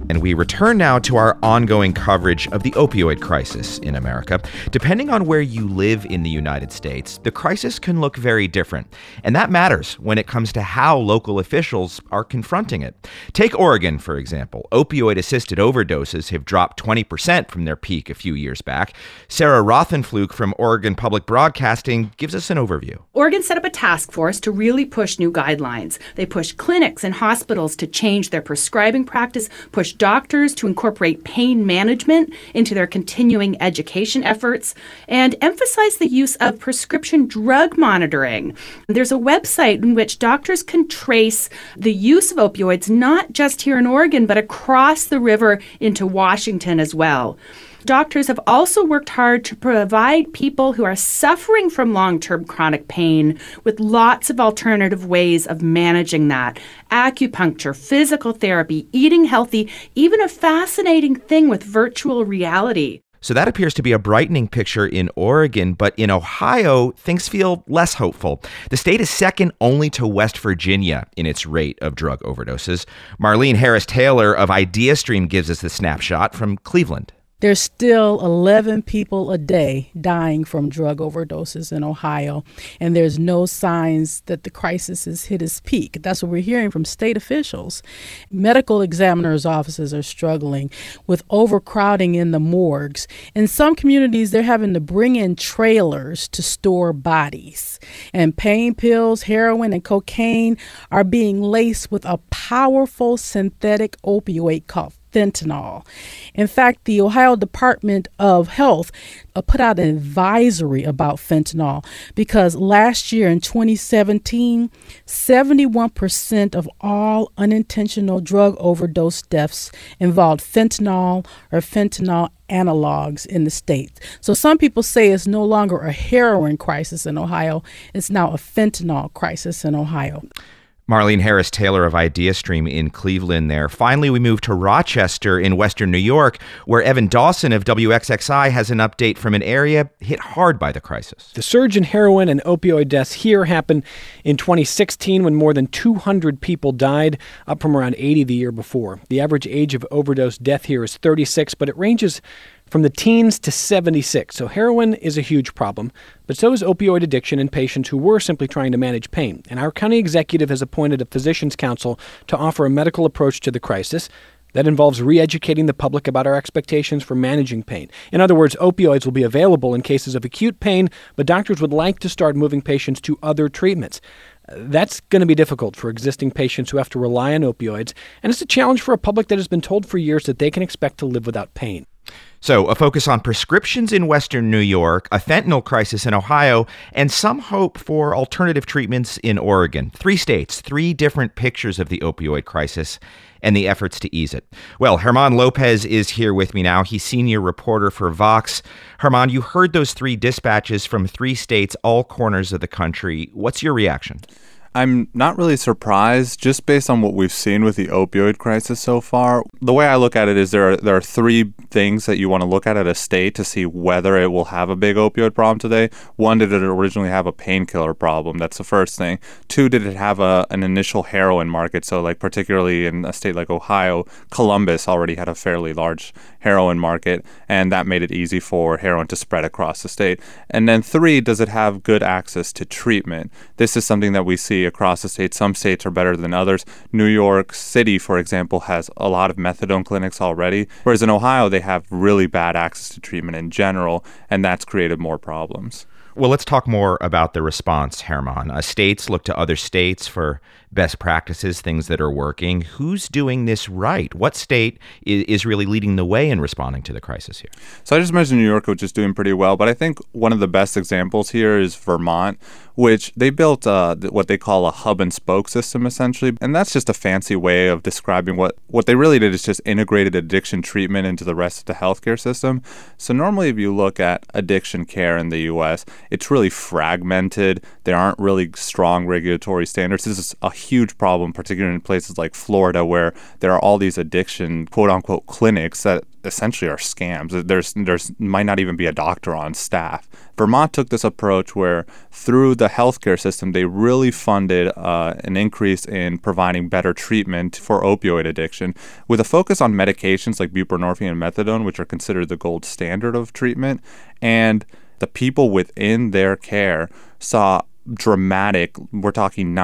And we return now to our ongoing coverage of the opioid crisis in America. Depending on where you live in the United States, the crisis can look very different. And that matters when it comes to how local officials are confronting it. Take Oregon, for example. Opioid-assisted overdoses have dropped 20% from their peak a few years back. Sarah Rothenflug from Oregon Public Broadcasting gives us an overview. Oregon set up a task force to really push new guidelines. They pushed clinics and hospitals to change their prescribing practice, push doctors to incorporate pain management into their continuing education efforts, and emphasize the use of prescription drug monitoring. There's a website in which doctors can trace the use of opioids not just here in Oregon, but across the river into Washington as well. Doctors have also worked hard to provide people who are suffering from long-term chronic pain with lots of alternative ways of managing that. Acupuncture, physical therapy, eating healthy, even a fascinating thing with virtual reality. So that appears to be a brightening picture in Oregon, but in Ohio, things feel less hopeful. The state is second only to West Virginia in its rate of drug overdoses. Marlene Harris-Taylor of IdeaStream gives us the snapshot from Cleveland. There's still 11 people a day dying from drug overdoses in Ohio, and there's no signs that the crisis has hit its peak. That's what we're hearing from state officials. Medical examiners' offices are struggling with overcrowding in the morgues. In some communities, they're having to bring in trailers to store bodies. And pain pills, heroin, and cocaine are being laced with a powerful synthetic opioid called fentanyl. In fact, the Ohio Department of Health put out an advisory about fentanyl because last year in 2017, 71% of all unintentional drug overdose deaths involved fentanyl or fentanyl analogs in the state. So some people say it's no longer a heroin crisis in Ohio, it's now a fentanyl crisis in Ohio. Marlene Harris-Taylor of IdeaStream in Cleveland there. Finally, we move to Rochester in western New York, where Evan Dawson of WXXI has an update from an area hit hard by the crisis. The surge in heroin and opioid deaths here happened in 2016 when more than 200 people died, up from around 80 the year before. The average age of overdose death here is 36, but it ranges from the teens to 76. So heroin is a huge problem, but so is opioid addiction in patients who were simply trying to manage pain. And our county executive has appointed a physician's council to offer a medical approach to the crisis that involves re-educating the public about our expectations for managing pain. In other words, opioids will be available in cases of acute pain, but doctors would like to start moving patients to other treatments. That's going to be difficult for existing patients who have to rely on opioids, and it's a challenge for a public that has been told for years that they can expect to live without pain. So a focus on prescriptions in western New York, a fentanyl crisis in Ohio, and some hope for alternative treatments in Oregon. 3 states, 3 different pictures of the opioid crisis and the efforts to ease it. Well, German Lopez is here with me now. He's senior reporter for Vox. German, you heard those 3 dispatches from 3 states, all corners of the country. What's your reaction? I'm not really surprised, just based on what we've seen with the opioid crisis so far. The way I look at it is there are 3 things that you want to look at a state to see whether it will have a big opioid problem today. 1, did it originally have a painkiller problem? That's the first thing. 2, did it have an initial heroin market? So like particularly in a state like Ohio, Columbus already had a fairly large heroin market, and that made it easy for heroin to spread across the state. And then 3, does it have good access to treatment? This is something that we see across the state. Some states are better than others. New York City, for example, has a lot of methadone clinics already, whereas in Ohio, they have really bad access to treatment in general, and that's created more problems. Well, let's talk more about the response, Herman. States look to other states for best practices, things that are working. Who's doing this right? What state is really leading the way in responding to the crisis here? So I just mentioned New York, which is doing pretty well, but I think one of the best examples here is Vermont, which they built what they call a hub and spoke system, essentially. And that's just a fancy way of describing what they really did is just integrated addiction treatment into the rest of the healthcare system. So normally if you look at addiction care in the U.S., it's really fragmented. There aren't really strong regulatory standards. This is a huge problem, particularly in places like Florida, where there are all these addiction, quote-unquote, clinics that essentially are scams. There's might not even be a doctor on staff. Vermont took this approach where through the healthcare system, they really funded an increase in providing better treatment for opioid addiction with a focus on medications like buprenorphine and methadone, which are considered the gold standard of treatment. And the people within their care saw dramatic, we're talking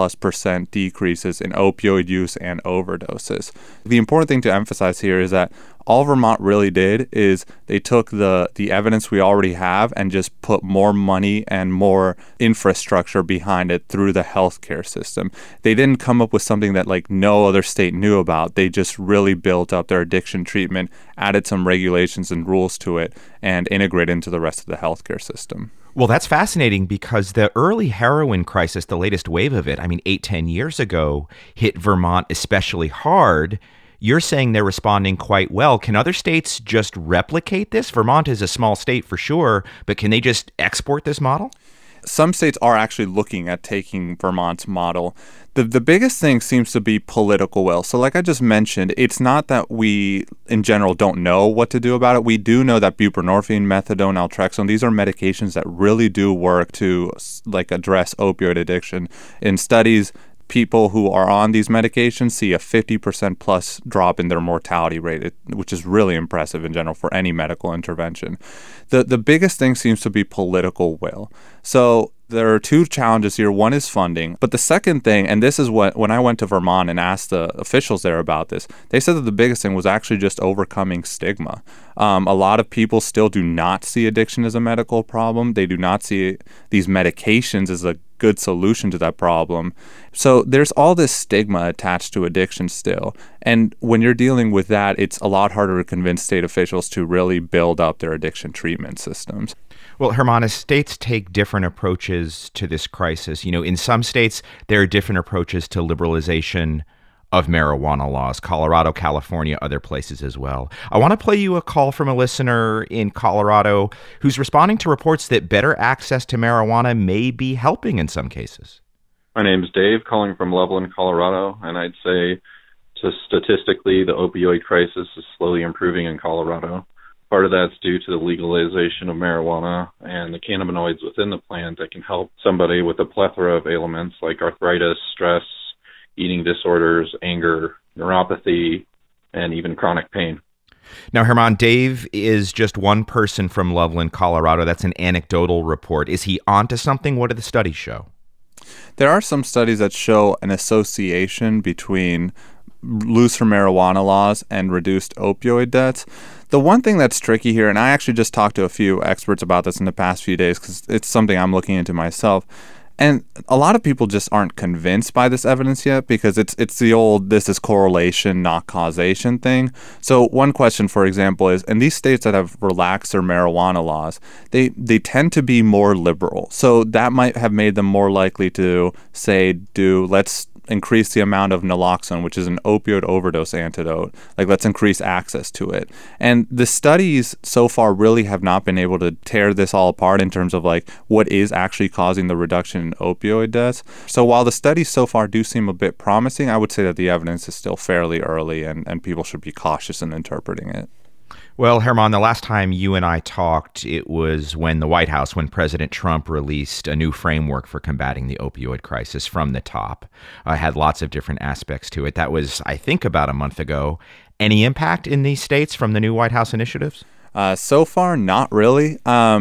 90+% decreases in opioid use and overdoses. The important thing to emphasize here is that all Vermont really did is they took the evidence we already have and just put more money and more infrastructure behind it through the healthcare system. They didn't come up with something that like no other state knew about. They just really built up their addiction treatment, added some regulations and rules to it, and integrated into the rest of the healthcare system. Well, that's fascinating because the early heroin crisis, the latest wave of it, 8-10 years ago, hit Vermont especially hard. You're saying they're responding quite well. Can other states just replicate this? Vermont is a small state for sure, but can they just export this model? Some states are actually looking at taking Vermont's model. The biggest thing seems to be political will. So like I just mentioned, it's not that we, in general, don't know what to do about it. We do know that buprenorphine, methadone, naltrexone, these are medications that really do work to like address opioid addiction. In studies, people who are on these medications see a 50% plus drop in their mortality rate, which is really impressive in general for any medical intervention. The biggest thing seems to be political will. So there are two challenges here. One is funding. But the second thing, and this is what, when I went to Vermont and asked the officials there about this, they said that the biggest thing was actually just overcoming stigma. A lot of people still do not see addiction as a medical problem. They do not see these medications as a good solution to that problem. So there's all this stigma attached to addiction still. And when you're dealing with that, it's a lot harder to convince state officials to really build up their addiction treatment systems. Well, Herman, states take different approaches to this crisis. In some states, there are different approaches to liberalization of marijuana laws, Colorado, California, other places as well. I want to play you a call from a listener in Colorado who's responding to reports that better access to marijuana may be helping in some cases. My name is Dave, calling from Loveland, Colorado, and I'd say statistically the opioid crisis is slowly improving in Colorado. Part of that's due to the legalization of marijuana and the cannabinoids within the plant that can help somebody with a plethora of ailments like arthritis, stress, eating disorders, anger, neuropathy, and even chronic pain. Now, Herman, Dave is just one person from Loveland, Colorado. That's an anecdotal report. Is he onto something? What do the studies show? There are some studies that show an association between looser marijuana laws and reduced opioid deaths. The one thing that's tricky here, and I actually just talked to a few experts about this in the past few days because it's something I'm looking into myself, and a lot of people just aren't convinced by this evidence yet because it's the old this is correlation, not causation thing. So one question, for example, is in these states that have relaxed their marijuana laws, they tend to be more liberal. So that might have made them more likely to say, let's increase the amount of naloxone, which is an opioid overdose antidote. Like, let's increase access to it. And the studies so far really have not been able to tear this all apart in terms of like what is actually causing the reduction in opioid deaths. So while the studies so far do seem a bit promising, I would say that the evidence is still fairly early and people should be cautious in interpreting it. Well, Herman, the last time you and I talked, it was when President Trump released a new framework for combating the opioid crisis from the top. Had lots of different aspects to it. That was, I think, about a month ago. Any impact in these states from the new White House initiatives? So far, not really.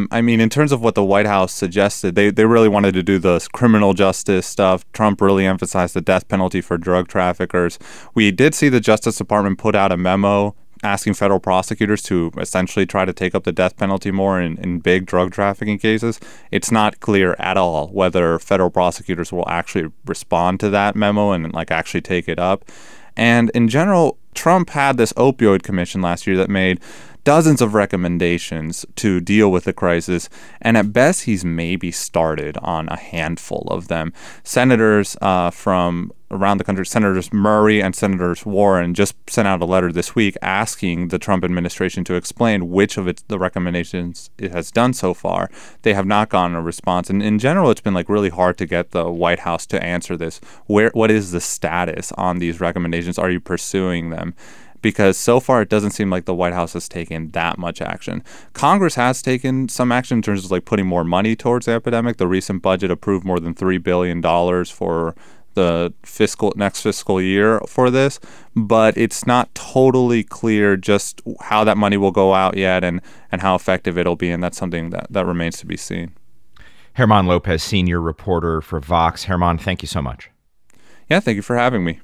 In terms of what the White House suggested, they really wanted to do the criminal justice stuff. Trump really emphasized the death penalty for drug traffickers. We did see the Justice Department put out a memo asking federal prosecutors to essentially try to take up the death penalty more in big drug trafficking cases. It's not clear at all whether federal prosecutors will actually respond to that memo and actually take it up. And in general, Trump had this opioid commission last year that made dozens of recommendations to deal with the crisis, and at best he's maybe started on a handful of them. Senators from around the country, Senators Murray and Senators Warren, just sent out a letter this week asking the Trump administration to explain which of the recommendations it has done so far. They have not gotten a response, and in general it's been really hard to get the White House to answer this. What is the status on these recommendations? Are you pursuing them? because so far it doesn't seem like the White House has taken that much action. Congress has taken some action in terms of like putting more money towards the epidemic. The recent budget approved more than $3 billion for the next fiscal year for this, but it's not totally clear just how that money will go out yet and how effective it'll be, and that's something that remains to be seen. German Lopez, senior reporter for Vox. German, thank you so much. Yeah, thank you for having me.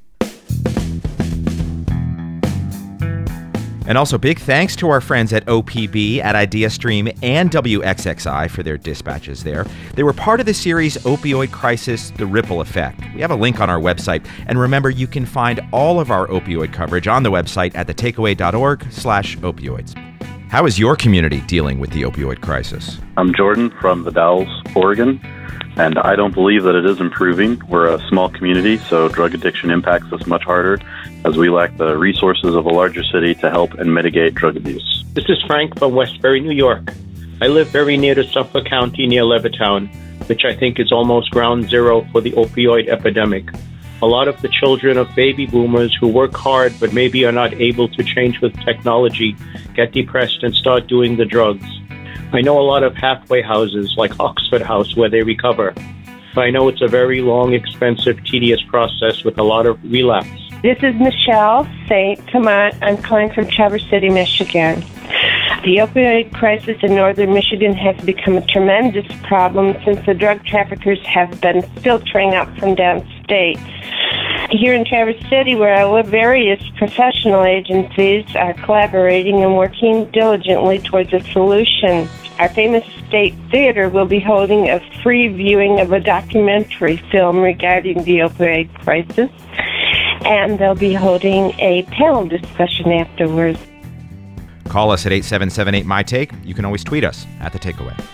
And also big thanks to our friends at OPB, at IdeaStream, and WXXI for their dispatches there. They were part of the series Opioid Crisis, The Ripple Effect. We have a link on our website. And remember, you can find all of our opioid coverage on the website at thetakeaway.org/opioids. How is your community dealing with the opioid crisis? I'm Jordan from The Dalles, Oregon, and I don't believe that it is improving. We're a small community, so drug addiction impacts us much harder as we lack the resources of a larger city to help and mitigate drug abuse. This is Frank from Westbury, New York. I live very near to Suffolk County near Levittown, which I think is almost ground zero for the opioid epidemic. A lot of the children of baby boomers who work hard but maybe are not able to change with technology get depressed and start doing the drugs. I know a lot of halfway houses like Oxford House where they recover, but I know it's a very long, expensive, tedious process with a lot of relapse. This is Michelle St. Tamant. I'm calling from Traverse City, Michigan. The opioid crisis in northern Michigan has become a tremendous problem since the drug traffickers have been filtering up from downstate. Here in Traverse City, where I live, various professional agencies are collaborating and working diligently towards a solution. Our famous State Theater will be holding a free viewing of a documentary film regarding the opioid crisis, and they'll be holding a panel discussion afterwards. Call us at 8778-MY-TAKE. You can always tweet us at The Takeaway.